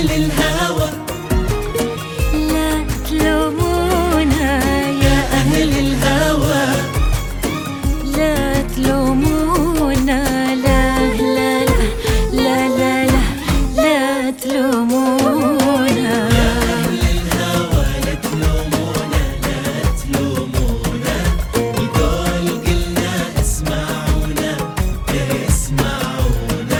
أهل الهوى لا تلومونا يا أهل الهوى، لا تلومونا، لا لا لا لا لا لا, لا تلومونا. أهل الهوى لا تلومونا لا تلومونا، يقول قلنا اسمعونا اسمعونا.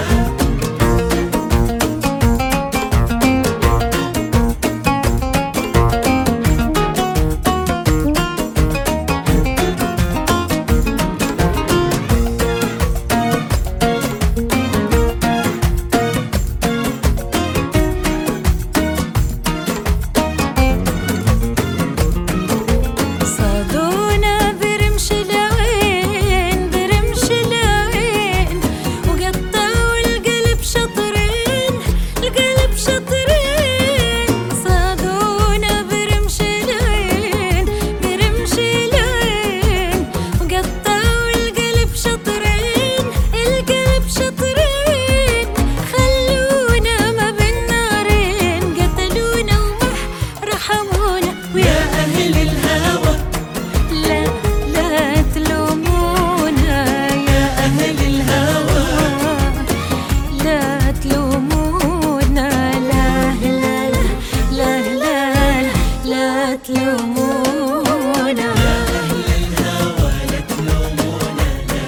صادونا برمش العين، برمش العين، وقطعوا القلب شطرين، القلب شطرين. صادونا برمش العين، برمش العين، وقطعوا القلب شطرين، القلب شطرين. خلونا ما بين نارين، قتلونا وما رحمونا. ويا أهل الهوى لا لا تلومونا يا أهل الهوى، لا تلومونا، لا لا لا لا لا تلومونا. أهل الهوى لا تلومونا لا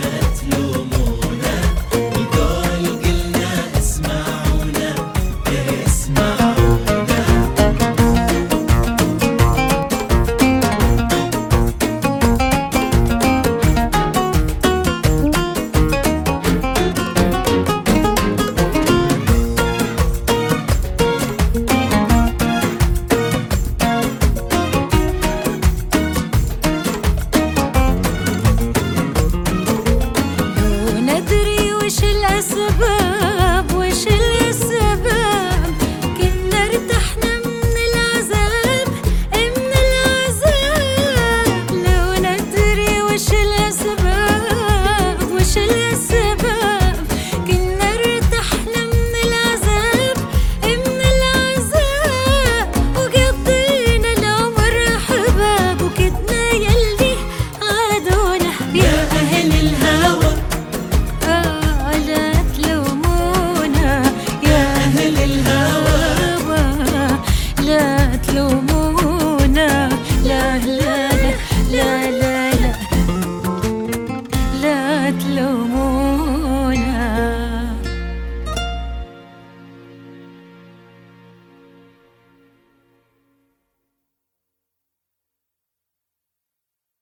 تلومونا، يقول قلنا اسمعونا اسمعونا.